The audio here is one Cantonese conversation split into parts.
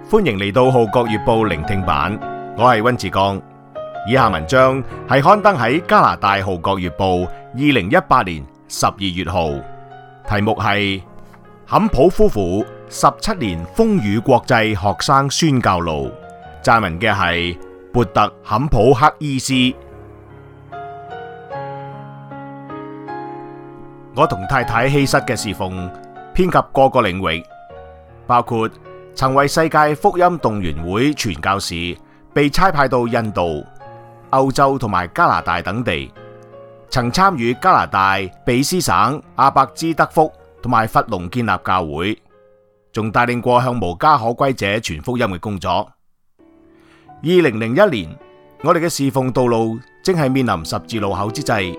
歡迎嚟到《號角月報》聆聽版，我係溫志剛。以下文章係刊登喺加拿大《號角月報》2018年12月號，題目係坎普夫婦17年風雨國際學生宣教路，撰文嘅係勃特坎普克醫師。我同太太希瑟嘅侍奉遍及各個領域，包括曾為世界福音動員會傳教士被差派到印度、歐洲同埋加拿大等地，曾參與加拿大卑斯省阿伯茲德福同埋佛隆建立教會，仲帶領過向無家可歸者傳福音嘅工作。2001年，我哋嘅侍奉道路正係面臨十字路口之際，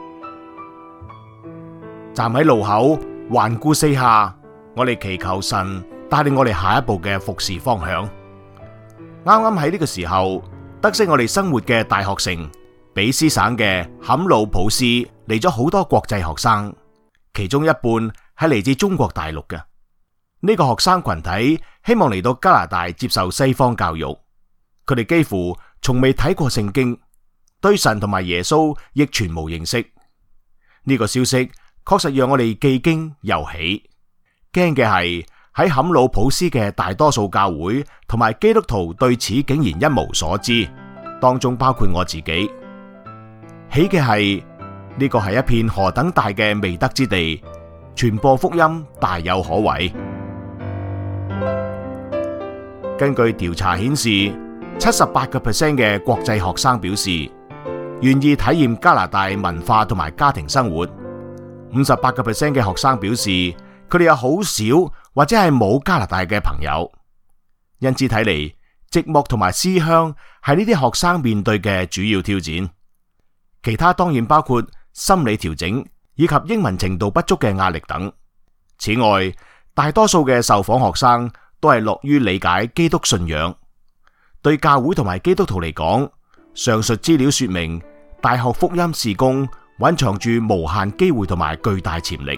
站喺路口環顧四下，我哋祈求神帶領我哋下一步嘅服侍方向。啱啱喺呢個時候，得悉我哋生活嘅大學城卑斯省嘅坎魯普斯嚟咗好多國際學生，其中一半係嚟自中國大陸嘅。呢個學生群體希望嚟到加拿大接受西方教育，佢哋幾乎從未睇過聖經，對神同埋耶穌亦全無認識。呢個消息確實讓我哋既驚又喜。驚嘅係喺坎魯普斯嘅大多數教會同埋基督徒對此竟然一無所知，當中包括我自己。喜嘅係呢個係一片何等大嘅未得之地，傳播福音大有可為。根據調查顯示，78% 嘅國際學生表示願意體驗加拿大文化同埋家庭生活，58% 嘅學生表示佢哋有好少或者係冇加拿大嘅朋友，因此睇嚟寂寞同埋思鄉係呢啲學生面對嘅主要挑戰。其他當然包括心理調整以及英文程度不足嘅壓力等。此外，大多數嘅受訪學生都係樂於理解基督信仰。對教會同埋基督徒嚟講，上述資料說明大學福音事工蘊藏住無限機會同埋巨大潛力。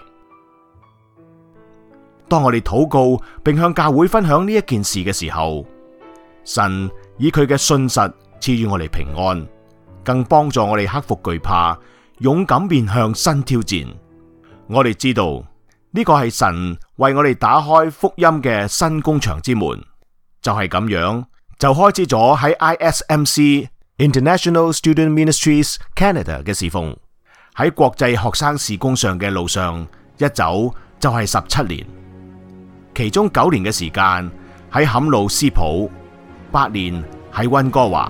當我哋禱告並向教會分享呢一件事嘅時候，神以佢嘅信實賜予我哋平安，更幫助我哋克服懼怕，勇敢面向新挑戰。我哋知道呢個係神為我哋打開福音嘅新工場之門，就係咁樣就開始咗喺 ISMC International Student Ministries Canada 嘅侍奉。喺國際學生事工上嘅路上，一走就係17年，其中9年嘅時間喺坎魯斯普，8年喺溫哥華。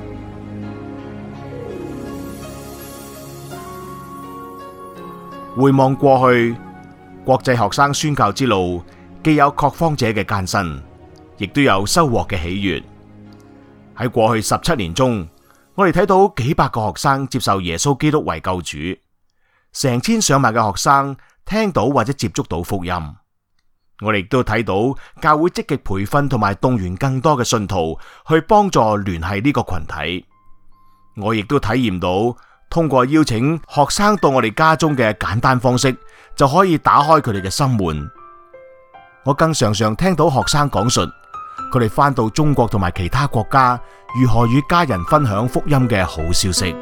回望過去，國際學生宣教之路既有拓荒者嘅艱辛，亦都有收穫嘅喜悅。喺過去17年中，我哋睇到幾百個學生接受耶穌基督為救主，成千上萬嘅學生聽到或者接觸到福音。我哋亦都睇到教會積極培訓同埋動員更多嘅信徒去幫助聯繫呢個群體。我亦都體驗到通過邀請學生到我哋家中嘅簡單方式，就可以打開佢哋嘅心門。我更常常聽到學生講述佢哋返到中國同埋其他國家，如何與家人分享福音嘅好消息。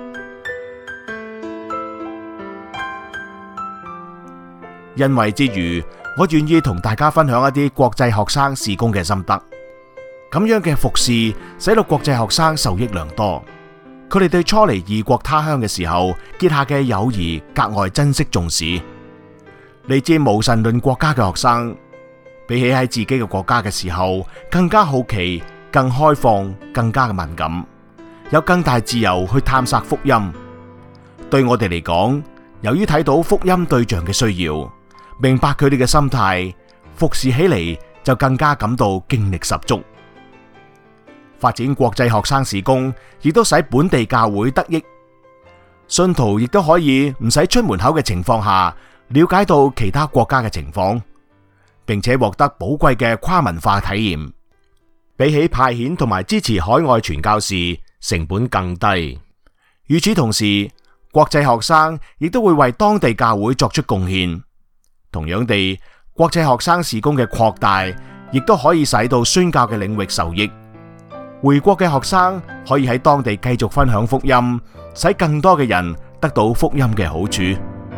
欣慰之餘，我願意同大家分享一啲國際學生事工嘅心得。咁樣嘅服侍使到國際學生受益良多。佢哋對初嚟異國他鄉嘅時候結下嘅友誼格外珍惜重視。嚟自無神論國家嘅學生，比起喺自己嘅國家嘅時候，更加好奇、更開放、更加嘅敏感，有更大自由去探索福音。對我哋嚟講，由於睇到福音對象嘅需要，明白佢哋嘅心態，服侍起嚟就更加感到勁力十足。發展國際學生事工，亦都使本地教會得益。信徒亦都可以唔使出門口嘅情況下，了解到其他國家嘅情況，並且獲得寶貴嘅跨文化體驗。比起派遣同埋支持海外傳教士，成本更低。與此同時，國際學生亦都會為當地教會作出貢獻。同樣地，國際學生事工嘅擴大， 亦都可以使到宣教嘅領域受益。回國嘅學生可以喺當地繼續分享福音，使更多嘅人得到福音嘅好處。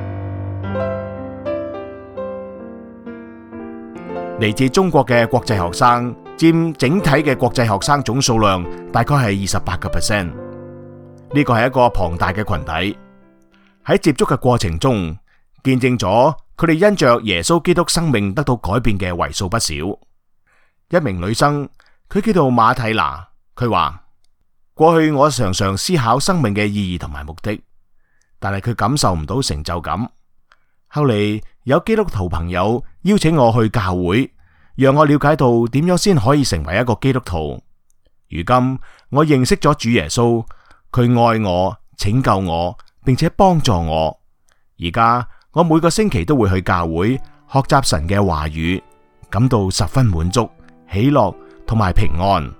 嚟自中國嘅國際學生佔整體嘅國際學生總數量大概係28%。呢個係一個龐大嘅群體。喺接觸嘅過程中，見證咗佢哋因着耶穌基督生命得到改變嘅為數不少。一名女生，佢叫做馬蒂娜，佢話：過去我常常思考生命嘅意義同埋目的，但係佢感受唔到成就感。後嚟有基督徒朋友邀請我去教會，讓我了解到點樣先可以成為一個基督徒。如今我認識咗主耶穌，佢愛我、拯救我，並且幫助我。而家我每個星期都會去教會學習神嘅話語，感到十分滿足、喜樂同埋平安。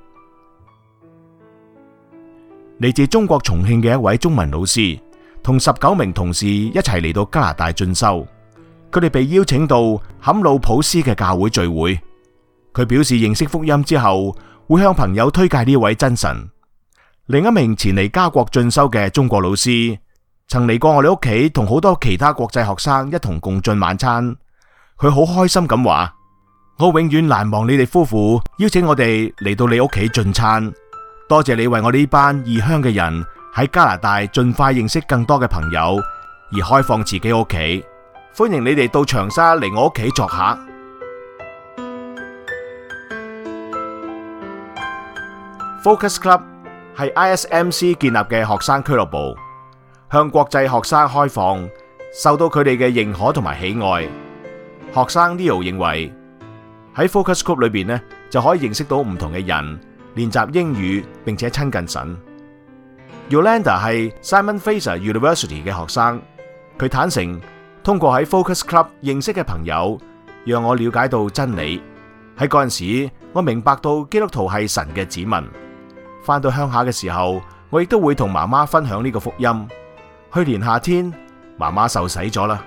嚟自中國重慶嘅一位中文老師，同19名同事一齊嚟到加拿大進修。佢哋被邀請到坎魯普斯嘅教會聚會。佢表示認識福音之後，會向朋友推介呢位真神。另一名前嚟加國進修嘅中國老師，曾嚟過我哋屋企，同好多其他國際學生一同共進晚餐。佢好開心咁話：我永遠難忘你哋夫婦邀請我哋嚟到你屋企進餐。多謝你為我呢班異鄉嘅人喺加拿大盡快認識更多嘅朋友，而開放自己屋企。歡迎你哋到長沙嚟我屋企作客。Focus Club 係 ISMC 建立嘅學生俱樂部，向國際學生開放，受到佢哋嘅認可同埋喜愛。學生 Leo 認為喺 Focus Club 裏邊呢，就可以認識到唔同嘅人，練習英語，並且親近神。Yolanda 係 Simon Fraser University 嘅學生，佢坦誠通過喺 Focus Club 認識嘅朋友，讓我了解到真理。喺嗰陣時，我明白到基督徒係神嘅子民。返到鄉下嘅時候，我亦都會同媽媽分享呢個福音。去年夏天，媽媽受洗咗啦。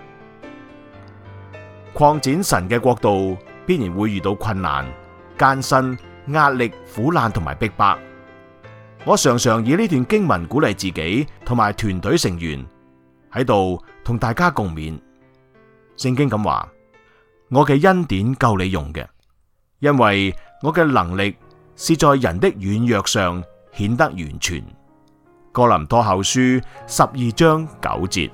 擴展神嘅國度，必然會遇到困難、艱辛、壓力、苦難同埋逼迫。我常常以呢段經文鼓勵自己同埋團隊成員，喺度同大家共勉。聖經咁話：我嘅恩典夠你用嘅，因為我嘅能力是在人的軟弱上顯得完全。哥林多後書12章9節。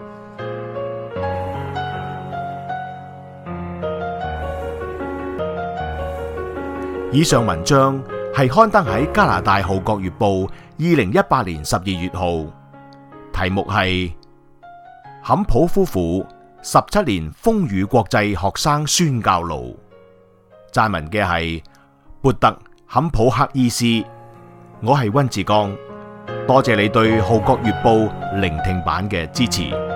以上文章係刊登喺加拿大《號角月報》2018年12月號，題目係坎普夫婦17年風雨國際學生宣教路。撰文嘅係勃特坎普克醫師。我係溫志剛，多謝你對《號角月報》聆聽版嘅支持。